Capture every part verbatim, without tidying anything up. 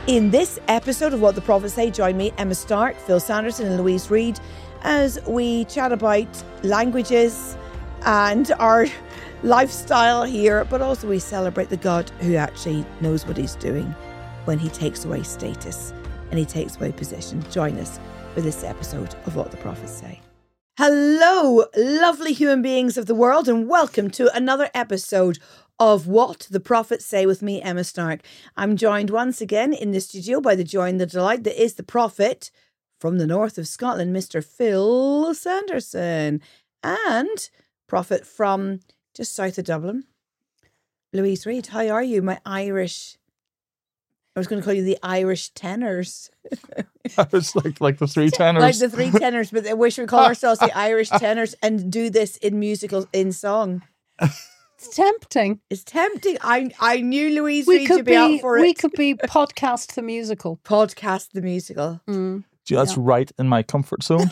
In this episode of What the Prophets Say, join me, Emma Stark, Phil Sanderson and Louise Reid as we chat about languages and our lifestyle here, but also we celebrate the God who actually knows what he's doing when he takes away status and he takes away position. Join us for this episode of What the Prophets Say. Hello, lovely human beings of the world, and welcome to another episode of What the Prophets Say with me, Emma Stark. I'm joined once again in the studio by the joy and the delight that is the prophet from the north of Scotland, Mister Phil Sanderson, and prophet from just south of Dublin, Louise Reid. How are you, my Irish? I was going to call you the Irish tenors. I was like like the three tenors. Like the three tenors, but I wish we call ourselves the Irish tenors and do this in musical, in song. It's tempting. It's tempting. I I knew Louise We Reid could would be, be, out for we it. could be podcast the musical. Podcast the musical. Mm. That's Yeah. right in my comfort zone.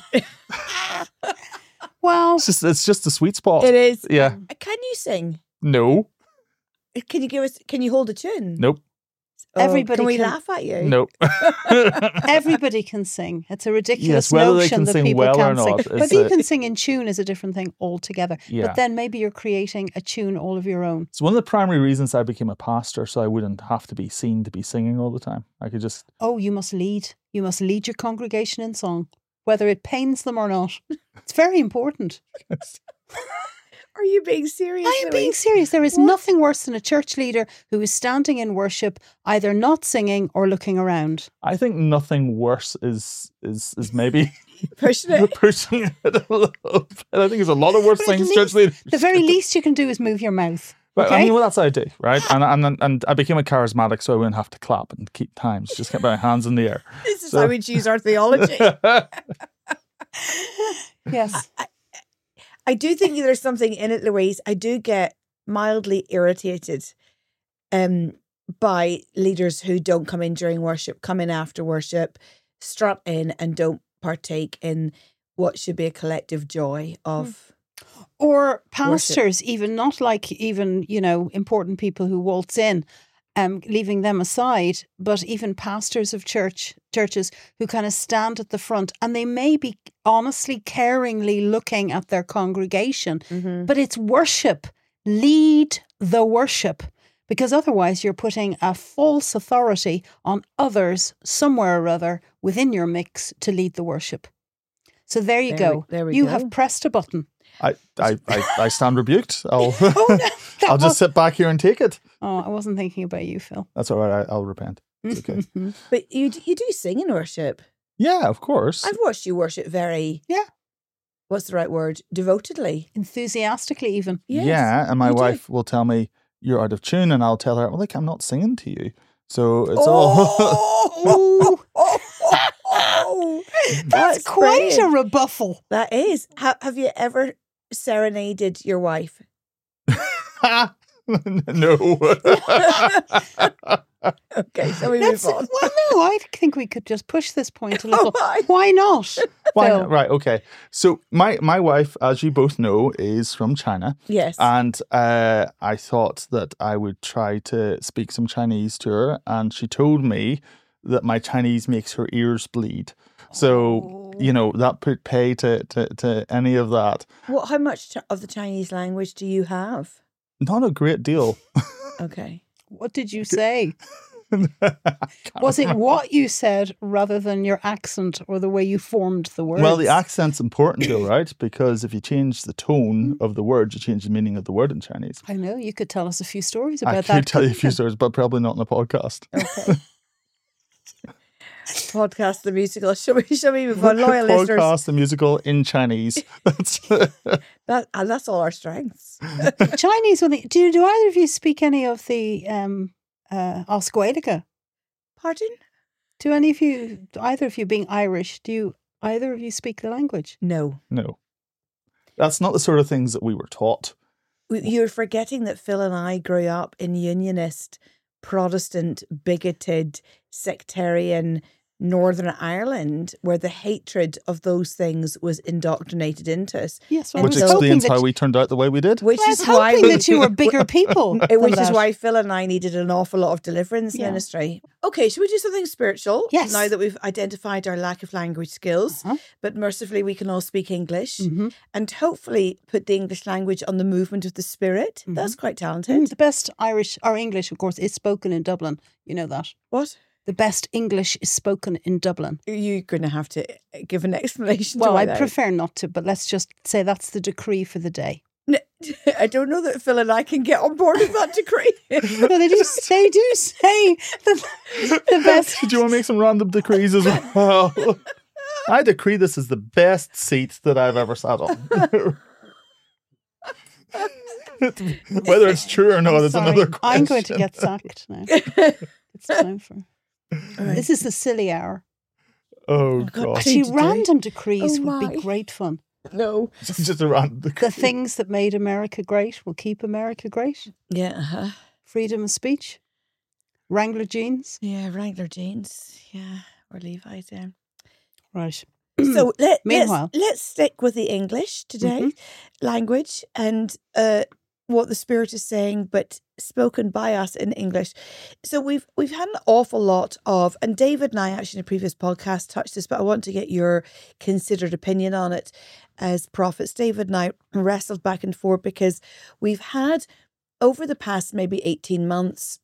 Well, It's just it's just the sweet spot. It is. Yeah. Can you sing? No. Can you give us? Can you hold a tune? Nope. Oh, Everybody Can we can- laugh at you? Nope. everybody can sing. It's a ridiculous Yes, whether they notion can that sing people well or can't not sing. is Whether you a- can sing in tune is a different thing altogether. Yeah. But then maybe you're creating a tune all of your own. It's one of the primary reasons I became a pastor, so I wouldn't have to be seen to be singing all the time. I could just Oh, you must lead. You must lead your congregation in song, whether it pains them or not. It's very important. Are you being serious? I am being Louise? serious. There is What? nothing worse than a church leader who is standing in worship, either not singing or looking around. I think nothing worse is is is maybe Pushing it. pushing it a little bit. I think there's a lot of worse But at things least- church leaders. The very least you can do is move your mouth. But I okay? mean, well, that's what I do, right? And and and I became a charismatic, so I wouldn't have to clap and keep times. Just keep my hands in the air. This is So- how we choose our theology. Yes. I do think there's something in it, Louise. I do get mildly irritated um, by leaders who don't come in during worship, come in after worship, strut in and don't partake in what should be a collective joy of. Or pastors, even not like even, you know, important people who waltz in, um, leaving them aside, but even pastors of church churches who kind of stand at the front and they may be honestly, caringly looking at their congregation, Mm-hmm. but it's worship. Lead the worship. Because otherwise you're putting a false authority on others somewhere or other within your mix to lead the worship. So there you There we- go. there we you go. have pressed a button. I, I, I, I stand rebuked. I'll Oh, no, that I'll just was- sit back here and take it. Oh, I wasn't thinking about you, Phil. That's all right. I, I'll repent. It's okay. But you d- you do sing in worship. Yeah, of course. I've watched you worship very, Yeah. what's the right word? Devotedly. Enthusiastically, even. Yes, yeah, and my you do. wife will tell me you're out of tune, and I'll tell her, well, like I'm not singing to you. So it's all. Oh, oh, oh, oh. That's, quite brilliant. a rebuffal. That is. Ha- have you ever serenaded your wife? No. Okay, shall we That's, move well, on? no, I think we could just push this point a little. why? Why not? Why Phil? not? Right. Okay. So my my wife, as you both know, is from China, Yes. and uh, I thought that I would try to speak some Chinese to her, and she told me that my Chinese makes her ears bleed. So you know that put pay to to, to any of that. What? How much ch- of the Chinese language do you have? Not a great deal. Okay. What did you say? Can't Was it remember. what you said rather than your accent or the way you formed the words? Well, the accent's important though, right? Because if you change the tone of the word, you change the meaning of the word in Chinese. I know, you could tell us a few stories I about could that. tell you a couldn't few stories, but probably not in a podcast. Okay. Podcast the musical. Shall we? Shall we move on, loyal listeners? Podcast the musical in Chinese. That's That and that's all our strengths. Chinese, when they, do, do either of you speak any of the um, uh, Oscuelica? Pardon? Do any of you, either of you being Irish, do you, either of you speak the language? No. no. That's not the sort of things that we were taught. We- You're forgetting that Phil and I grew up in unionist, Protestant, bigoted, sectarian, Northern Ireland, where the hatred of those things was indoctrinated into us. Yes, well, Which I was hoping explains that how you- we turned out the way we did. Which I was is why hoping we, that you were bigger people. than which is that. why Phil and I needed an awful lot of deliverance Yeah. ministry. Okay, should we do something spiritual? Yes. Now that we've identified our lack of language skills, Uh-huh. but mercifully we can all speak English Mhm. and hopefully put the English language on the movement of the spirit. Mhm. That's quite talented. Mm, the best Irish or English, of course, is spoken in Dublin. You know that. What? The best English is spoken in Dublin. You're going to have to give an explanation. Well, to why I that is. prefer not to, but let's just say that's the decree for the day. No, I don't know that Phil and I can get on board with that decree. No, they do. They do say the, the best. Do you want to make some random decrees as well? I decree this is the best seat that I've ever sat on. Whether it's true or not is Sorry, another question. I'm going to get sacked now. It's time for. This is the silly hour. Oh, got God. Actually, Actually, random decrees Oh, would my. be great fun. No. It's just a random decree. The things that made America great will keep America great. Yeah. Uh-huh. Freedom of speech. Wrangler jeans. Yeah. Wrangler jeans. Yeah. Or Levi's. Yeah. Right. So let, Meanwhile. let's, let's stick with the English today, language, and uh, what the Spirit is saying, but spoken by us in English. So we've we've had an awful lot of, and David and I actually in a previous podcast touched this, but I want to get your considered opinion on it as prophets. David and I wrestled back and forth because we've had, over the past maybe eighteen months,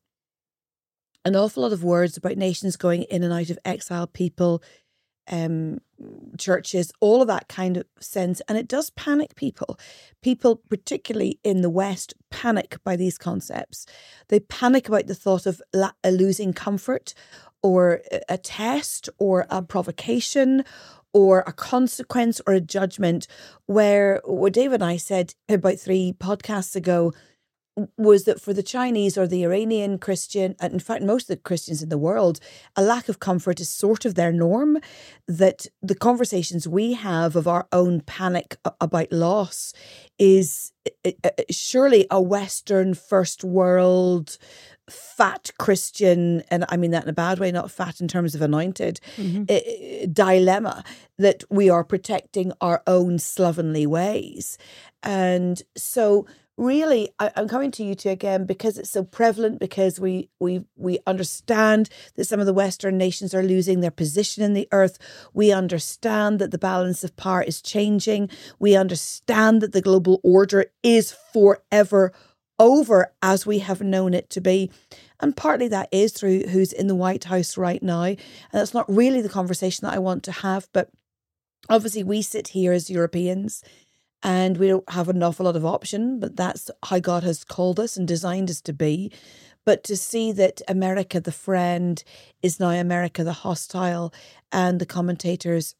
an awful lot of words about nations going in and out of exile, people, um, churches, all of that kind of sense. And it does panic people. People, particularly in the West, panic by these concepts. They panic about the thought of la- losing comfort or a test or a provocation or a consequence or a judgment, where what David and I said about three podcasts ago was that for the Chinese or the Iranian Christian, and in fact, most of the Christians in the world, a lack of comfort is sort of their norm, that the conversations we have of our own panic about loss is surely a Western first world fat Christian, and I mean that in a bad way, not fat in terms of anointed, mm-hmm. dilemma that we are protecting our own slovenly ways. And so really, I, I'm coming to you two again because it's so prevalent, because we we we understand that some of the Western nations are losing their position in the earth. We understand that the balance of power is changing. We understand that the global order is forever over as we have known it to be. And partly that is through who's in the White House right now. And that's not really the conversation that I want to have. But obviously we sit here as Europeans and we don't have an awful lot of option, but that's how God has called us and designed us to be. But to see that America the friend is now America the hostile, and the commentators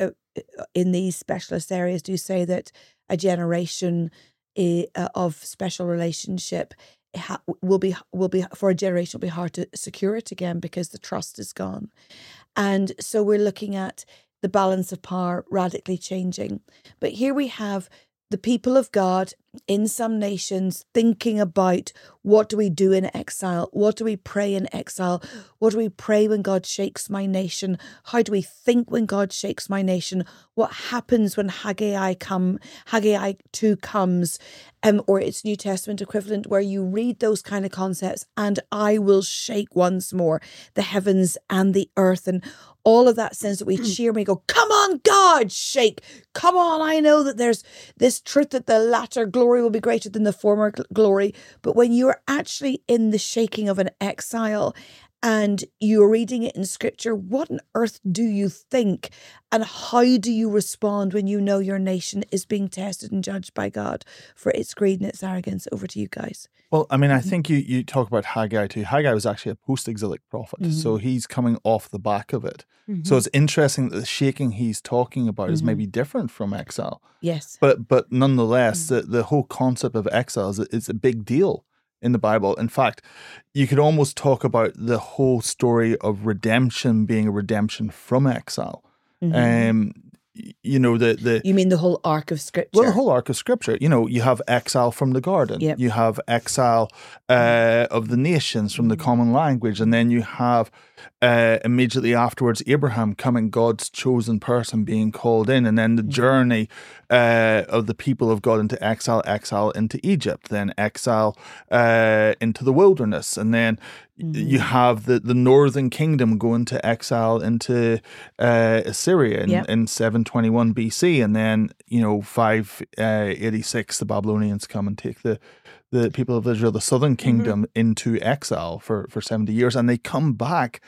in these specialist areas do say that a generation of special relationship will be will be for a generation will be hard to secure it again because the trust is gone. And so we're looking at the balance of power radically changing. But here we have the people of God in some nations thinking about, what do we do in exile? What do we pray in exile? What do we pray when God shakes my nation? How do we think when God shakes my nation? What happens when Haggai come, Haggai two comes, um, or its New Testament equivalent, where you read those kind of concepts, and I will shake once more the heavens and the earth, and all of that sense that we cheer and we go, come on, God, shake. Come on, I know that there's this truth that the latter glory will be greater than the former glory. But when you're actually in the shaking of an exile and you're reading it in scripture, what on earth do you think? And how do you respond when you know your nation is being tested and judged by God for its greed and its arrogance? Over to you guys. Well, I mean, I think you, you talk about Haggai too. Haggai was actually a post-exilic prophet, mm-hmm. so he's coming off the back of it. Mm-hmm. So it's interesting that the shaking he's talking about mm-hmm. is maybe different from exile. Yes. But but nonetheless, mm-hmm. the, the whole concept of exile is, is a big deal in the Bible. In fact, you could almost talk about the whole story of redemption being a redemption from exile. Mm-hmm. Um, you know, the, the You mean the whole arc of Scripture? well, the whole arc of Scripture. You know, you have exile from the garden. Yep. You have exile uh, of the nations from the common language. And then you have uh, immediately afterwards Abraham coming, God's chosen person, being called in. And then the journey uh, of the people of God into exile, exile into Egypt, then exile uh, into the wilderness. And then Mm-hmm. you have the, the northern kingdom going to exile into uh, Assyria in, yep. in seven twenty-one B C. And then, you know, five eighty-six, the Babylonians come and take the, the people of Israel, the southern kingdom, mm-hmm. into exile for, for seventy years. And they come back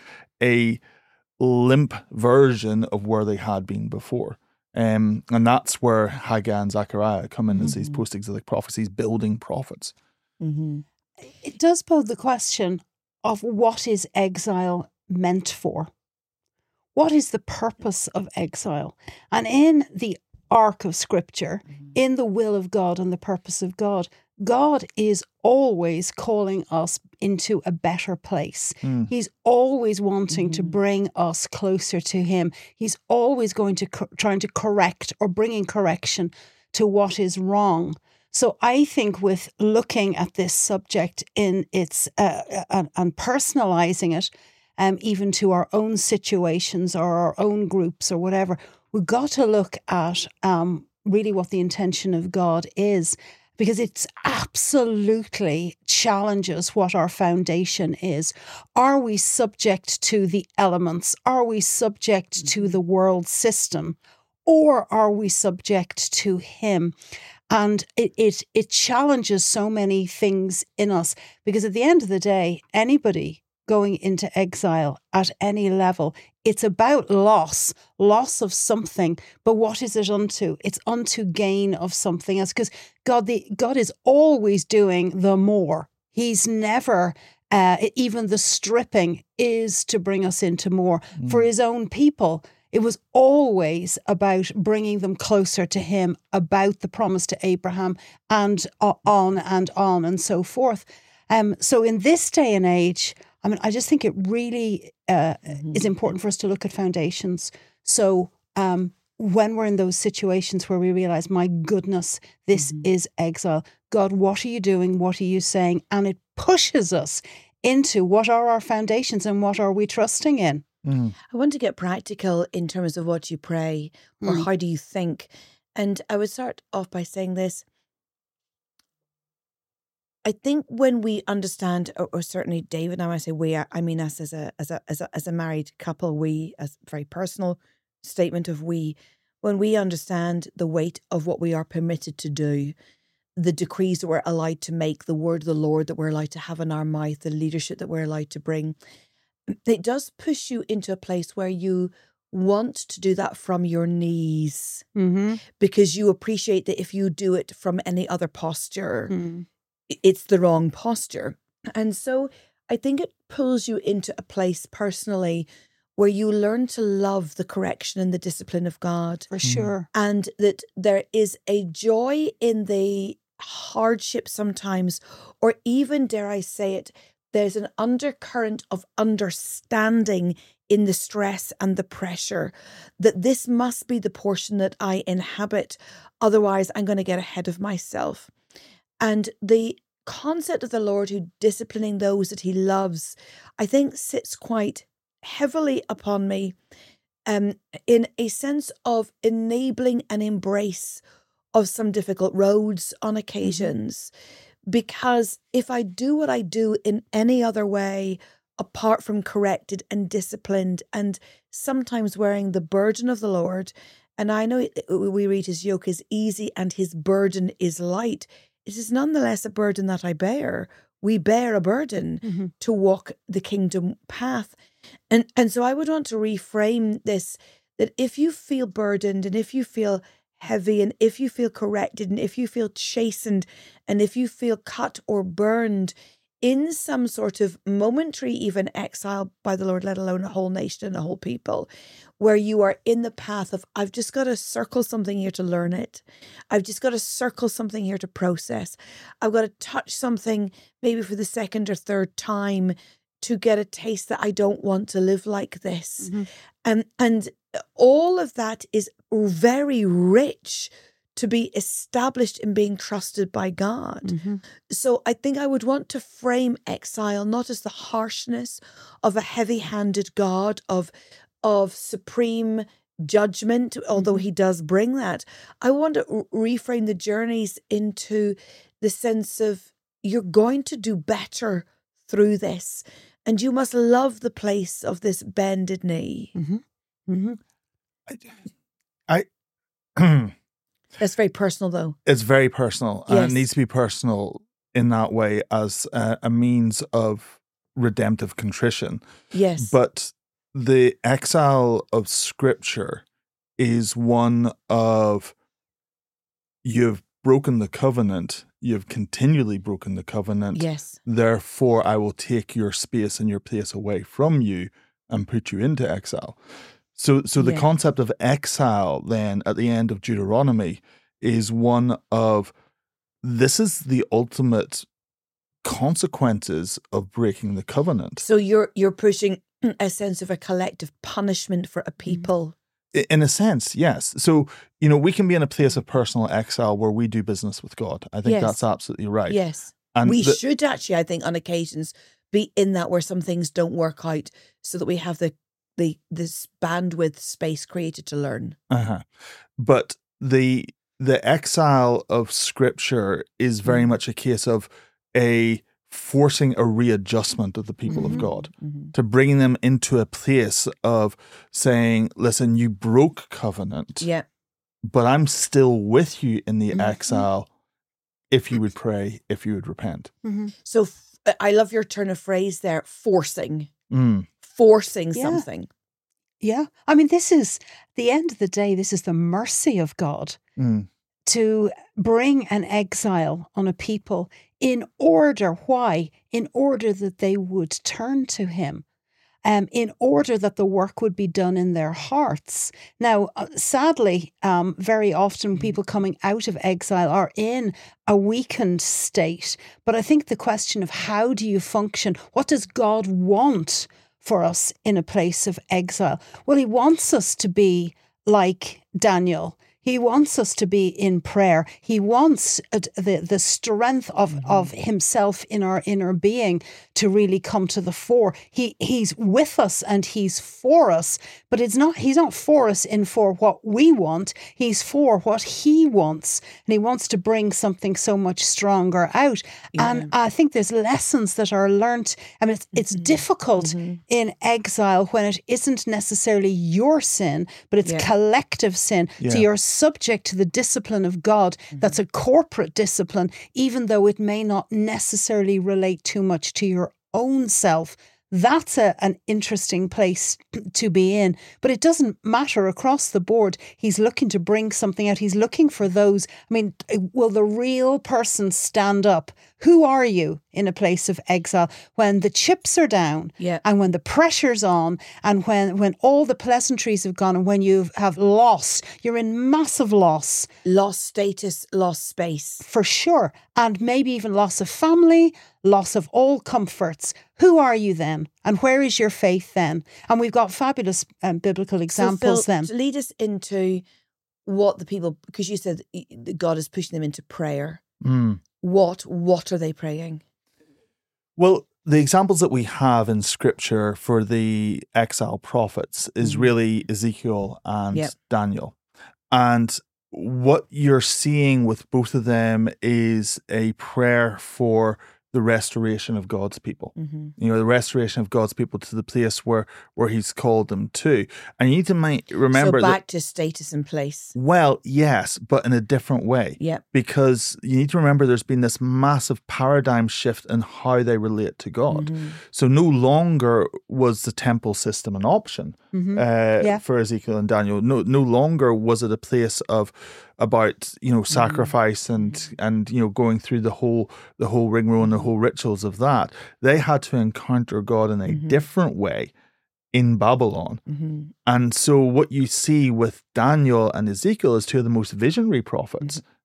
a limp version of where they had been before. Um, and that's where Haggai and Zechariah come in mm-hmm. as these post-exilic prophecies, building prophets. Mm-hmm. It does pose the question of what is exile meant for? What is the purpose of exile? And in the arc of Scripture, mm-hmm. in the will of God and the purpose of God, God is always calling us into a better place. Mm. He's always wanting mm-hmm. to bring us closer to Him. He's always going to co- trying to correct or bringing correction to what is wrong. So I think with looking at this subject in its uh, and, and personalizing it, um, even to our own situations or our own groups or whatever, we've got to look at um, really what the intention of God is, because it's absolutely challenges what our foundation is. Are we subject to the elements? Are we subject mm-hmm. to the world system? Or are we subject to Him? And it, it it challenges so many things in us, because at the end of the day, anybody going into exile at any level, it's about loss, loss of something. But what is it unto? It's unto gain of something else, because God, the God is always doing the more. He's never, uh, even the stripping is to bring us into more mm. for His own people. It was always about bringing them closer to Him, about the promise to Abraham, and on and on and so forth. Um, so in this day and age, I mean, I just think it really uh, mm-hmm. is important for us to look at foundations. So um, when we're in those situations where we realize, my goodness, this mm-hmm. is exile. God, what are you doing? What are you saying? And it pushes us into what are our foundations and what are we trusting in? Mm. I want to get practical in terms of what you pray or mm. how do you think. And I would start off by saying this. I think when we understand, or, or certainly David, now I say we, I mean us as a as a as a as a married couple, we, as a very personal statement of we, when we understand the weight of what we are permitted to do, the decrees that we're allowed to make, the word of the Lord that we're allowed to have in our mouth, the leadership that we're allowed to bring, it does push you into a place where you want to do that from your knees mm-hmm. because you appreciate that if you do it from any other posture, mm. it's the wrong posture. And so I think it pulls you into a place personally where you learn to love the correction and the discipline of God. For sure. And that there is a joy in the hardship sometimes, or even, dare I say it, there's an undercurrent of understanding in the stress and the pressure that this must be the portion that I inhabit. Otherwise, I'm going to get ahead of myself. And the concept of the Lord who disciplining those that He loves, I think sits quite heavily upon me um, in a sense of enabling an embrace of some difficult roads on occasions. Mm-hmm. Because if I do what I do in any other way, apart from corrected and disciplined and sometimes wearing the burden of the Lord, and I know we read His yoke is easy and His burden is light, it is nonetheless a burden that I bear. We bear a burden mm-hmm. to walk the kingdom path. And, and so I would want to reframe this, that if you feel burdened and if you feel heavy and if you feel corrected and if you feel chastened and if you feel cut or burned in some sort of momentary even exile by the Lord, let alone a whole nation and a whole people, where you are in the path of, I've just got to circle something here to learn it. I've just got to circle something here to process. I've got to touch something maybe for the second or third time to get a taste that I don't want to live like this. Mm-hmm. Um, and all of that is very rich to be established in being trusted by God. Mm-hmm. So I think I would want to frame exile not as the harshness of a heavy-handed God, of, of supreme judgment, although Mm-hmm. he does bring that. I want to re- reframe the journeys into the sense of you're going to do better through this, and you must love the place of this bended knee. Mm-hmm. Mm-hmm. I, I That's very personal, though. it's very personal, and Yes. it needs to be personal in that way as a, a means of redemptive contrition. Yes. But the exile of Scripture is one of you've broken the covenant, you've continually broken the covenant. Yes. Therefore, I will take your space and your place away from you and put you into exile. So, so the Yeah. concept of exile then at the end of Deuteronomy is one of this is the ultimate consequences of breaking the covenant. So you're you're pushing a sense of a collective punishment for a people. I- In a sense, yes. So, you know, we can be in a place of personal exile where we do business with God. I think Yes. that's absolutely right. Yes. And we the- should actually, I think, on occasions be in that where some things don't work out so that we have the the this bandwidth space created to learn. Uh-huh. But the the exile of Scripture is very Mm. much a case of a forcing a readjustment of the people Mhm. of God, Mhm. to bringing them into a place of saying, listen, you broke covenant, Yeah. but I'm still with you in the Mhm. exile if you would pray, if you would repent. Mm-hmm. So f- I love your turn of phrase there, forcing, Mm. forcing Yeah. something. Yeah. I mean, this is, at the end of the day, this is the mercy of God Mm. to bring an exile on a people in order, why? In order that they would turn to him. Um, in order that the work would be done in their hearts. Now, uh, sadly, um, very often people coming out of exile are in a weakened state. But I think the question of how do you function, what does God want for us in a place of exile? Well, he wants us to be like Daniel. He wants us to be in prayer. He wants uh, the, the strength of, Mm-hmm. of himself in our inner being to really come to the fore. He he's with us and he's for us, but it's not he's not for us in for what we want. He's for what he wants. And he wants to bring something so much stronger out. Yeah. And I think there's lessons that are learnt. I mean, it's, it's Mm-hmm. difficult in exile when it isn't necessarily your sin, but it's Yeah. collective sin. Yeah. So you're subject to the discipline of God. That's a corporate discipline, even though it may not necessarily relate too much to your own self. That's a, an interesting place to be in. But it doesn't matter across the board. He's looking to bring something out. He's looking for those. I mean, will the real person stand up? Who are you in a place of exile when the chips are down Yeah. and when the pressure's on and when, when all the pleasantries have gone and when you have lost, you're in massive loss Lost status, lost space. for sure. And maybe even loss of family, loss of all comforts. Who are you then? And where is your faith then? And we've got fabulous um, biblical examples so Phil, then. to lead us into what the people, because you said that God is pushing them into prayer. Mm. What, what are they praying? Well, the examples that we have in Scripture for the exile prophets is Mhm. really Ezekiel and Yep. Daniel. And what you're seeing with both of them is a prayer for the restoration of God's people. Mm-hmm. You know, the restoration of God's people to the place where where He's called them to. And you need to mi- remember so that. back to status and place. Well, yes, but in a different way. Yep. Because you need to remember there's been this massive paradigm shift in how they relate to God. Mhm. So no longer was the temple system an option Mhm. uh, Yeah. for Ezekiel and Daniel. No, no longer was it a place of about you know sacrifice and and you know going through the whole the whole rigmarole and the whole rituals of that. They had to encounter God in a Mhm. different way in Babylon. Mhm. And so what you see with Daniel and Ezekiel is two of the most visionary prophets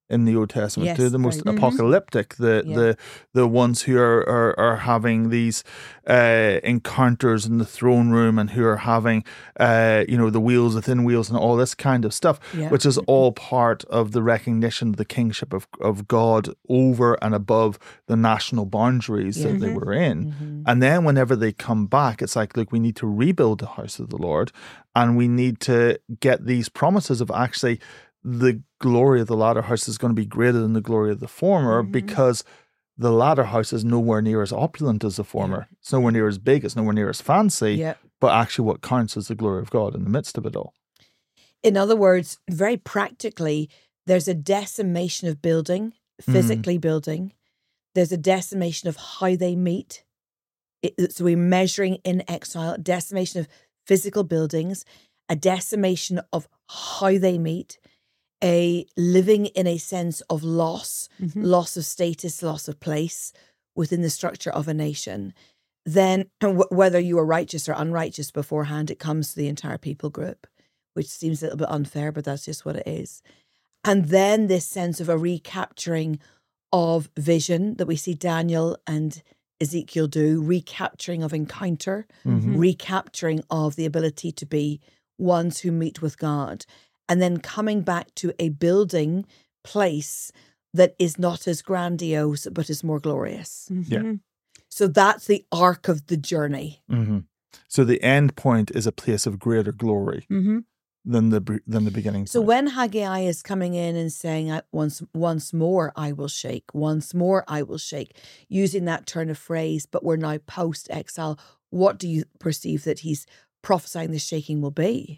in the Old Testament. Yes, They're the most very- apocalyptic, the Yeah. the the ones who are are, are having these uh, encounters in the throne room, and who are having uh, you know the wheels within wheels and all this kind of stuff, Yeah. which is all part of the recognition of the kingship of of God over and above the national boundaries Yeah. that they were in. Mhm. And then whenever they come back, it's like, look, we need to rebuild the house of the Lord, and we need to get these promises of actually the glory of the latter house is going to be greater than the glory of the former, Mhm. because the latter house is nowhere near as opulent as the former. It's nowhere near as big. It's nowhere near as fancy. Yeah. But actually what counts is the glory of God in the midst of it all. In other words, very practically, there's a decimation of building, physically building. There's a decimation of how they meet. It, so we're measuring in exile, decimation of physical buildings, a decimation of how they meet, a living in a sense of loss, Mhm. loss of status, loss of place within the structure of a nation. Then w- whether you are righteous or unrighteous beforehand, it comes to the entire people group, which seems a little bit unfair, but that's just what it is. And then this sense of a recapturing of vision that we see Daniel and Ezekiel do, recapturing of encounter, Mhm. recapturing of the ability to be ones who meet with God, and then coming back to a building place that is not as grandiose, but is more glorious. Yeah. Mhm. So that's the arc of the journey. hmm So the end point is a place of greater glory Mhm. than the be- than the beginning. So point. when Haggai is coming in and saying, "I- once once more I will shake, once more I will shake," using that turn of phrase, but we're now post-exile, what do you perceive that he's prophesying the shaking will be?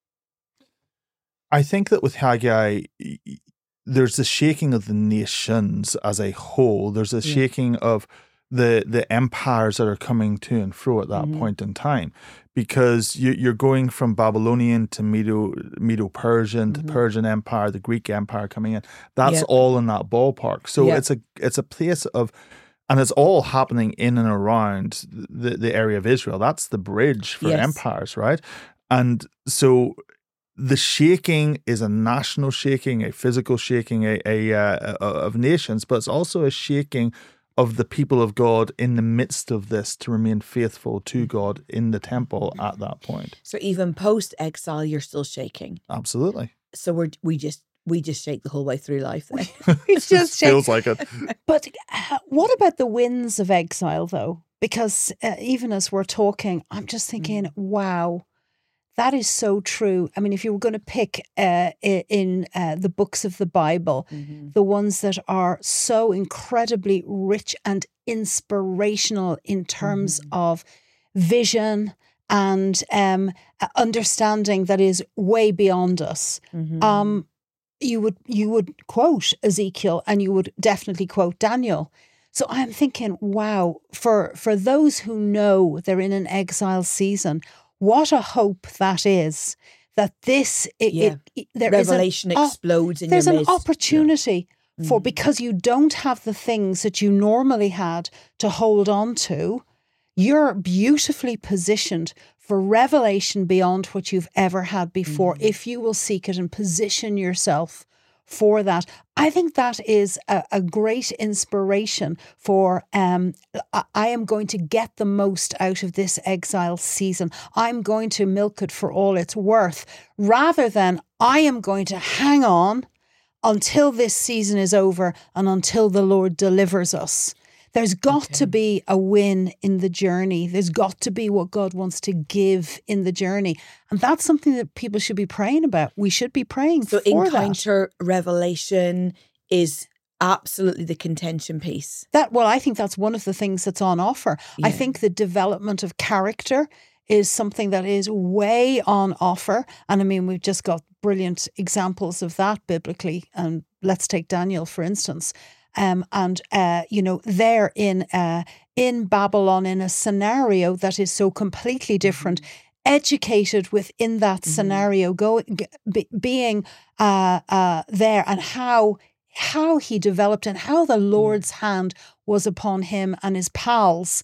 I think that with Haggai, y- y- there's the shaking of the nations as a whole. There's a Yeah. shaking of the the empires that are coming to and fro at that Mhm. point in time, because you, you're going from Babylonian to Medo Medo Persian to Mhm. Persian Empire, the Greek Empire coming in. That's Yeah. all in that ballpark. So Yeah. it's a it's a place of. And it's all happening in and around the, the area of Israel. That's the bridge for Yes. empires, right? And so the shaking is a national shaking, a physical shaking, a, a uh, of nations, but it's also a shaking of the people of God in the midst of this to remain faithful to God in the temple at that point. So even post-exile, you're still shaking. Absolutely. So we're we just we just shake the whole way through life then. It's just shake- feels like it. But uh, what about the winds of exile, though? Because uh, even as we're talking, I'm just thinking, wow, that is so true. I mean, if you were going to pick uh, i- in uh, the books of the Bible, Mhm. the ones that are so incredibly rich and inspirational in terms Mhm. of vision and um, uh, understanding that is way beyond us. Mhm. Um, you would you would quote Ezekiel and you would definitely quote Daniel. So I'm thinking, wow, for for those who know they're in an exile season, what a hope that is. That this it, Yeah. it, it- there is an Revelation op- explodes in there's your an midst. opportunity for Mhm. because you don't have the things that you normally had to hold on to. You're beautifully positioned for revelation beyond what you've ever had before Mhm. if you will seek it and position yourself for that. I think that is a, a great inspiration for um, I, I am going to get the most out of this exile season. I'm going to milk it for all it's worth, rather than I am going to hang on until this season is over and until the Lord delivers us. There's got Okay. to be a win in the journey. There's got to be what God wants to give in the journey. And that's something that people should be praying about. We should be praying So for that. encounter revelation is absolutely the contention piece. That, well, I think that's one of the things that's on offer. I Yeah. think the development of character is something that is way on offer. And I mean, we've just got brilliant examples of that biblically. And let's take Daniel, for instance. Um, and, uh, you know, they're in, uh, in Babylon in a scenario that is so completely different, educated within that Mhm. scenario, go, g- be, being uh, uh, there, and how how he developed and how the Lord's hand was upon him and his pals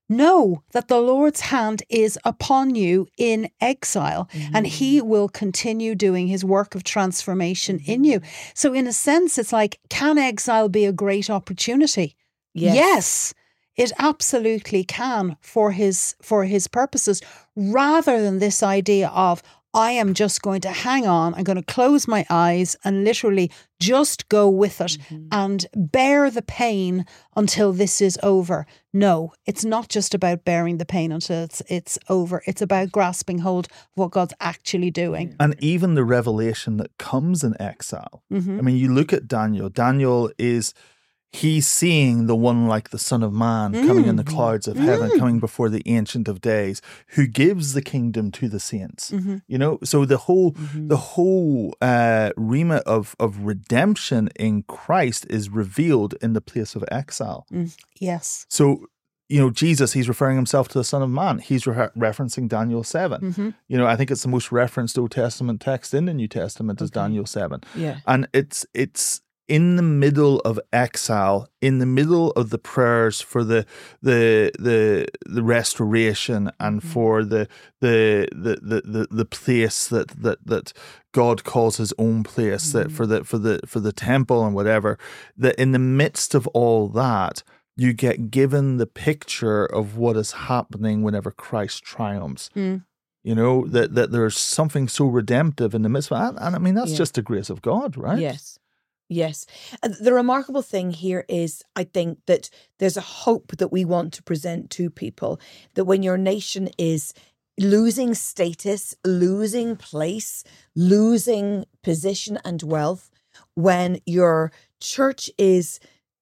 know that the Lord's hand is upon you in exile, mm-hmm. and he will continue doing his work of transformation mm-hmm. in you. So in a sense, it's like, can exile be a great opportunity? Yes. Yes, it absolutely can for his for his purposes, rather than this idea of, I am just going to hang on, I'm going to close my eyes and literally just go with it mm-hmm. and bear the pain until this is over. No, it's not just about bearing the pain until it's, it's over. It's about grasping hold of what God's actually doing. And even the revelation that comes in exile. Mm-hmm. I mean, you look at Daniel. Daniel is... He's seeing the one like the Son of Man mm. coming in the clouds of heaven, mm. coming before the Ancient of Days, who gives the kingdom to the saints. Mm-hmm. You know, so the whole mm-hmm. the whole uh, remit of of redemption in Christ is revealed in the place of exile. Mm. Yes. So, you know, Jesus, he's referring himself to the Son of Man. He's re- referencing Daniel seven. Mm-hmm. You know, I think it's the most referenced Old Testament text in the New Testament is okay. Daniel seven. Yeah, and it's it's. in the middle of exile, in the middle of the prayers for the the the the restoration and mm-hmm. for the the, the the the the place that that that God calls his own place, mm-hmm. that for the for the for the temple and whatever, that in the midst of all that, you get given the picture of what is happening whenever Christ triumphs. Mm. You know, that that there's something so redemptive in the midst of it. And, and I mean, that's yeah. just the grace of God, right? Yes. Yes. And the remarkable thing here is, I think, that there's a hope that we want to present to people, that when your nation is losing status, losing place, losing position and wealth, when your church is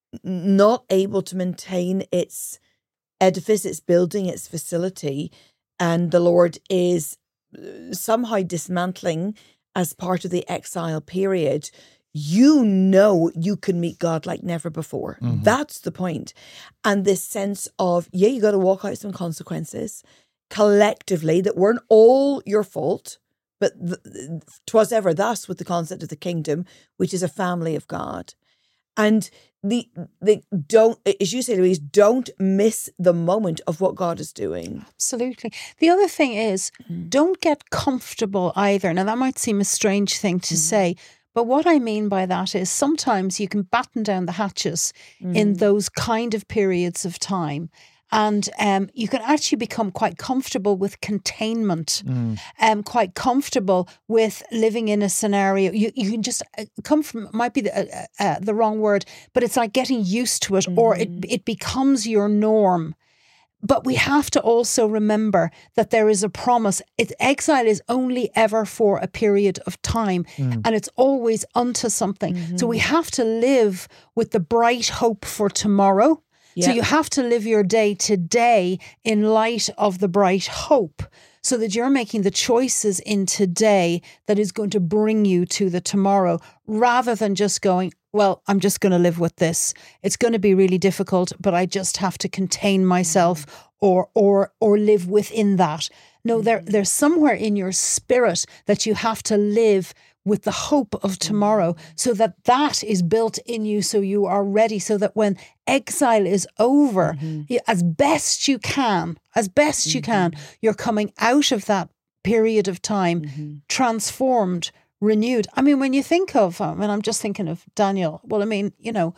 not able to maintain its edifice, its building, its facility, and the Lord is somehow dismantling as part of the exile period, you know you can meet God like never before. Mm-hmm. That's the point. And this sense of, yeah, you got to walk out some consequences collectively that weren't all your fault, but th- 'twas ever thus with the concept of the kingdom, which is a family of God. And the the don't, as you say, Louise, don't miss the moment of what God is doing. Absolutely. The other thing is, mm-hmm. don't get comfortable either. Now, that might seem a strange thing to mm-hmm. say, but what I mean by that is sometimes you can batten down the hatches mm. in those kind of periods of time. And um, you can actually become quite comfortable with containment, mm. um, quite comfortable with living in a scenario. You you can just uh, come from, might be the, uh, uh, the wrong word, but it's like getting used to it, mm. or it it becomes your norm. But we have to also remember that there is a promise. It, exile is only ever for a period of time, mm. and it's always unto something. Mm-hmm. So we have to live with the bright hope for tomorrow. Yep. So you have to live your day today in light of the bright hope, so that you're making the choices in today that is going to bring you to the tomorrow, rather than just going, well, I'm just going to live with this. It's going to be really difficult, but I just have to contain myself or or or live within that. No, there there's somewhere in your spirit that you have to live with the hope of tomorrow, so that that is built in you, so you are ready, so that when exile is over, mm-hmm. as best you can, as best mm-hmm. you can, you're coming out of that period of time mm-hmm. transformed, renewed. I mean, when you think of, I mean, I'm just thinking of Daniel. Well, I mean, you know,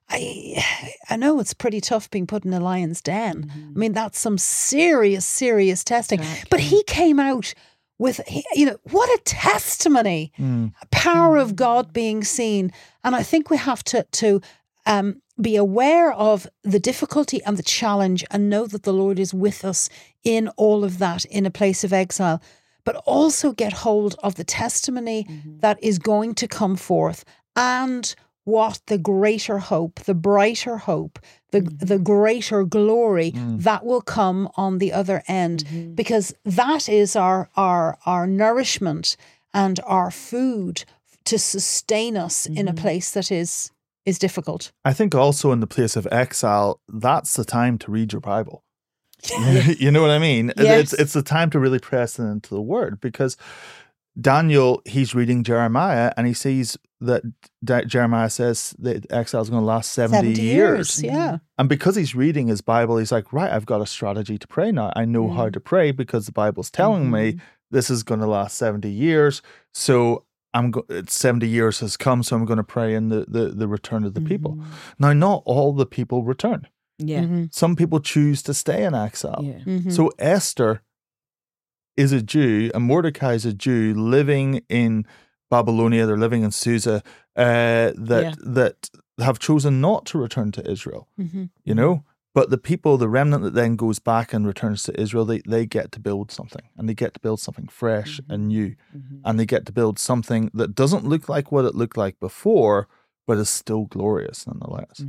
I I know it's pretty tough being put in a lion's den. Mm-hmm. I mean, that's some serious, serious testing. Exactly. But he came out with, you know, what a testimony, mm. power of God being seen. And I think we have to to um, be aware of the difficulty and the challenge, and know that the Lord is with us in all of that, in a place of exile. But also get hold of the testimony mm-hmm. that is going to come forth, and what the greater hope, the brighter hope, the mm-hmm. the greater glory mm. that will come on the other end, mm-hmm. because that is our our our nourishment and our food to sustain us mm-hmm. in a place that is is difficult. I think also in the place of exile, that's the time to read your Bible. You know what I mean? Yes. It's it's the time to really press into the Word, because Daniel, he's reading Jeremiah and he sees that D- Jeremiah says that exile is going to last seventy, seventy years. years. Yeah. And because he's reading his Bible, he's like, right, I've got a strategy to pray now. I know Mm. how to pray because the Bible's telling me this is going to last seventy years. So I'm go- seventy years has come, so I'm going to pray in the, the, the return of the people. Now, not all the people return. Yeah. Mm-hmm. Some people choose to stay in exile. Yeah. Mm-hmm. So Esther is a Jew and Mordecai is a Jew living in Babylonia. They're living in Susa uh, that Yeah. that have chosen not to return to Israel. Mm-hmm. You know, but the people, the remnant that then goes back and returns to Israel, they they get to build something, and they get to build something fresh and new, and they get to build something that doesn't look like what it looked like before, but is still glorious nonetheless.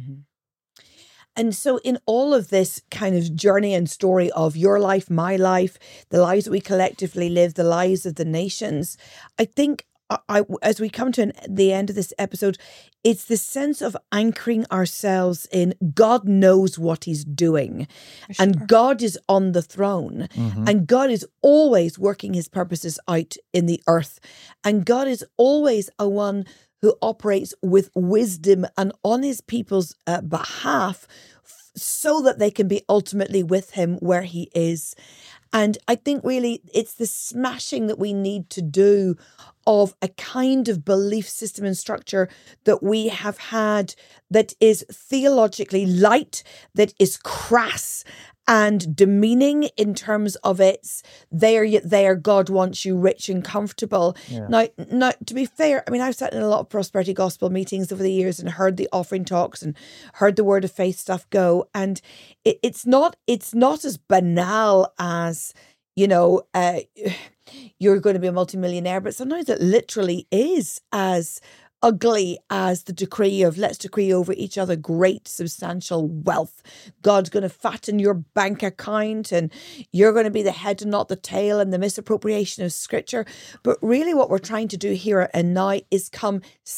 And so in all of this kind of journey and story of your life, my life, the lives that we collectively live, the lives of the nations, I think I, I, as we come to an, the end of this episode, it's the sense of anchoring ourselves in God knows what he's doing. And God is on the throne. Mhm. And God is always working his purposes out in the earth. And God is always a one who operates with wisdom and on his people's uh, behalf f- so that they can be ultimately with him where he is. And I think really it's the smashing that we need to do of a kind of belief system and structure that we have had that is theologically light, that is crass and demeaning in terms of its there yet there, God wants you rich and comfortable. Yeah. Now, now, to be fair, I mean, I've sat in a lot of prosperity gospel meetings over the years and heard the offering talks and heard the word of faith stuff go. And it, it's not it's not as banal as, you know, uh, you're going to be a multimillionaire, but sometimes it literally is as ugly as the decree of let's decree over each other great substantial wealth. God's going to fatten your bank account and you're going to be the head and not the tail, and the misappropriation of scripture. But really what we're trying to do here and now is come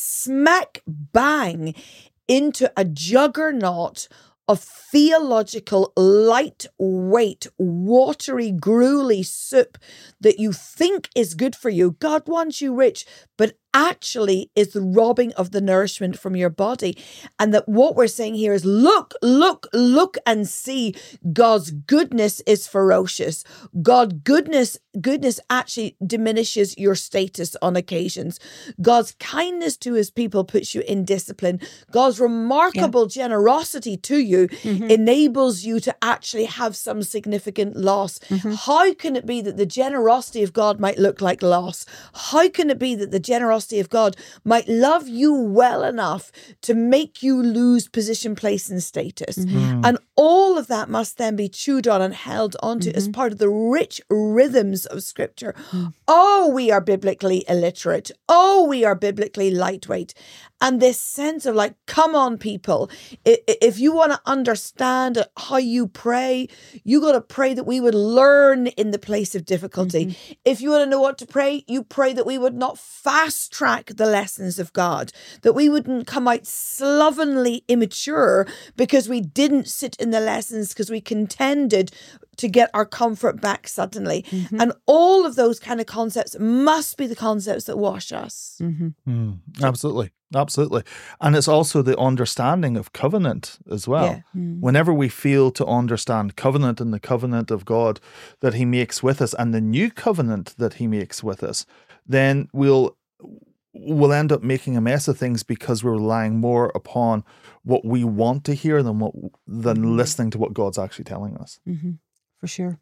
smack bang into a juggernaut of theological, lightweight, watery, gruely soup that you think is good for you. God wants you rich, but actually is the robbing of the nourishment from your body. And that what we're saying here is look, look, look and see God's goodness is ferocious. God goodness, goodness actually diminishes your status on occasions. God's kindness to his people puts you in discipline. God's remarkable yeah. generosity to you mm-hmm. enables you to actually have some significant loss. Mm-hmm. How can it be that the generosity of God might look like loss? How can it be that the generosity of God might love you well enough to make you lose position, place, and status? Mm-hmm. And all of that must then be chewed on and held onto mm-hmm. as part of the rich rhythms of Scripture. Mm-hmm. Oh, we are biblically illiterate. Oh, we are biblically lightweight. And this sense of like, come on, people, if you want to understand how you pray, you got to pray that we would learn in the place of difficulty. Mm-hmm. If you want to know what to pray, you pray that we would not fast track the lessons of God, that we wouldn't come out slovenly immature because we didn't sit in the lessons because we contended to get our comfort back suddenly. Mm-hmm. And all of those kind of concepts must be the concepts that wash us. Mm-hmm. Mm, absolutely. Absolutely. And it's also the understanding of covenant as well. Yeah. Mm. Whenever we feel to understand covenant and the covenant of God that he makes with us and the new covenant that he makes with us, then we'll we'll end up making a mess of things because we're relying more upon what we want to hear than what than mm-hmm. listening to what God's actually telling us. Mm-hmm. For sure.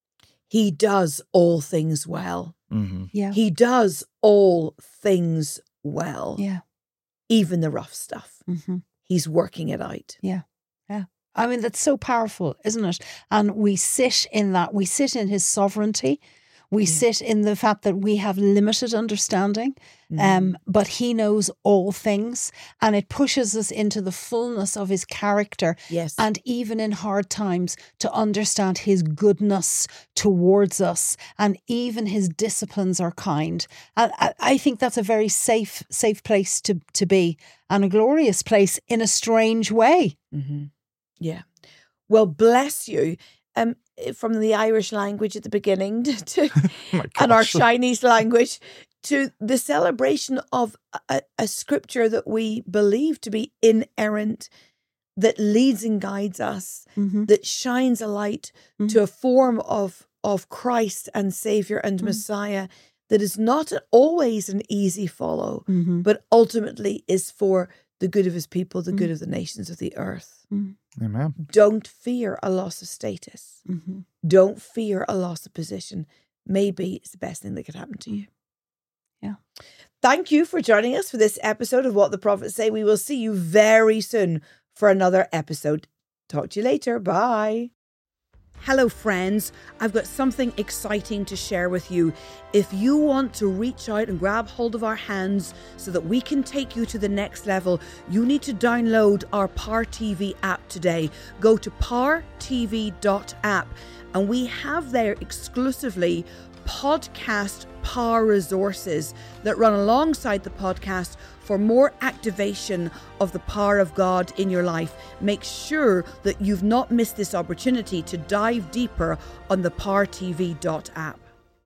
He does all things well. Mm-hmm. Yeah. He does all things well. Yeah. Even the rough stuff. Mm-hmm. He's working it out. Yeah. Yeah. I mean, that's so powerful, isn't it? And we sit in that. We sit in his sovereignty. We yeah. sit in the fact that we have limited understanding, mm. um, but he knows all things, and it pushes us into the fullness of his character. Yes. And even in hard times, to understand his goodness towards us, and even his disciplines are kind. And I, I think that's a very safe, safe place to, to be, and a glorious place in a strange way. Mm-hmm. Yeah. Well, bless you. Um, from the Irish language at the beginning to oh and our Chinese language to the celebration of a, a scripture that we believe to be inerrant, that leads and guides us, mm-hmm. that shines a light mm-hmm. to a form of, of Christ and Savior and mm-hmm. Messiah that is not always an easy follow, mm-hmm. but ultimately is for the good of his people, the mm-hmm. good of the nations of the earth. Mm-hmm. Amen. Don't fear a loss of status. Mm-hmm. Don't fear a loss of position. Maybe it's the best thing that could happen to you. Yeah. Thank you for joining us for this episode of What the Prophets Say. We will see you very soon for another episode. Talk to you later. Bye. Hello, friends. I've got something exciting to share with you. If you want to reach out and grab hold of our hands so that we can take you to the next level, you need to download our Power T V app today. Go to power t v dot app and we have there exclusively podcast power resources that run alongside the podcast for more activation of the power of God in your life. Make sure that you've not missed this opportunity to dive deeper on the power t v dot app.